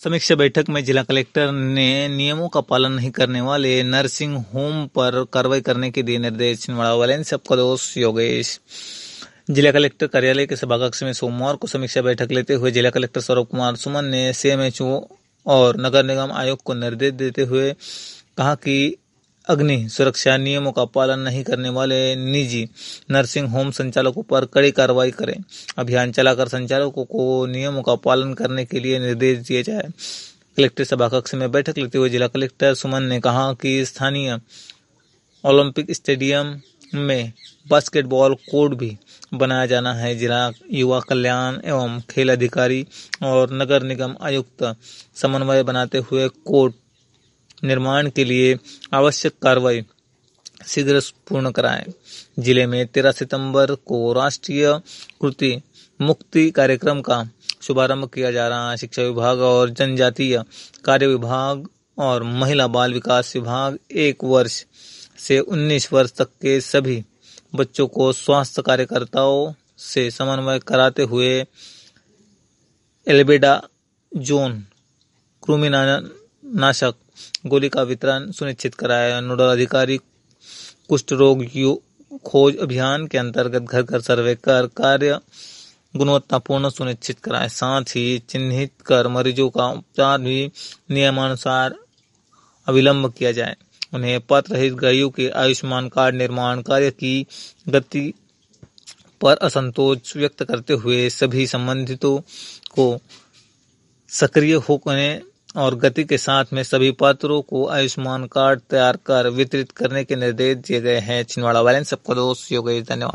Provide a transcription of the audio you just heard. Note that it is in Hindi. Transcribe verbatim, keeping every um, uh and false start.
समीक्षा बैठक में जिला कलेक्टर ने नियमों का पालन नहीं करने वाले नर्सिंग होम पर कार्रवाई करने के दिए निर्देश। छिंदवाड़ा वाले सबका दोस्त योगेश। जिला कलेक्टर कार्यालय के सभाकक्ष में सोमवार को समीक्षा बैठक लेते हुए जिला कलेक्टर सौरभ कुमार सुमन ने सीएमएचओ और नगर निगम आयोग को निर्देश देते हुए कहा कि अग्नि सुरक्षा नियमों का पालन नहीं करने वाले निजी नर्सिंग होम संचालकों पर कड़ी कार्रवाई करें। अभियान चलाकर संचालकों को नियमों का पालन करने के लिए निर्देश दिए जाए। कलेक्टर सभाकक्ष में बैठक लेते हुए जिला कलेक्टर सुमन ने कहा कि स्थानीय ओलंपिक स्टेडियम में बास्केटबॉल कोर्ट भी बनाया जाना है। जिला युवा कल्याण एवं खेल अधिकारी और नगर निगम आयुक्त समन्वय बनाते हुए कोर्ट निर्माण के लिए आवश्यक कार्रवाई शीघ्र पूर्ण कराएं। जिले में तेरह सितंबर को राष्ट्रीय कृति मुक्ति कार्यक्रम का शुभारंभ किया जा रहा है। शिक्षा विभाग और जनजातीय कार्य विभाग और महिला बाल विकास विभाग एक वर्ष से उन्नीस वर्ष तक के सभी बच्चों को स्वास्थ्य कार्यकर्ताओं से समन्वय कराते हुए एल्बेंडाजोल कृमिनाशक गोली का वितरण सुनिश्चित कराया। नोडल अधिकारी कुष्ठ रोग खोज अभियान के अंतर्गत घर घर सर्वे कर कार्य गुणवत्तापूर्ण सुनिश्चित कराए। साथ ही चिन्हित कर मरीजों का उपचार भी नियमानुसार अविलंब किया जाए। उन्हें पत्र रहित ग्राहियों के आयुष्मान कार्ड निर्माण कार्य की गति पर असंतोष व्यक्त करते हुए सभी संबंधितों को सक्रिय होने और गति के साथ में सभी पात्रों को आयुष्मान कार्ड तैयार कर वितरित करने के निर्देश दिए गए हैं। छिंदवाड़ा वाले सबका दोस्त योगेश। धन्यवाद।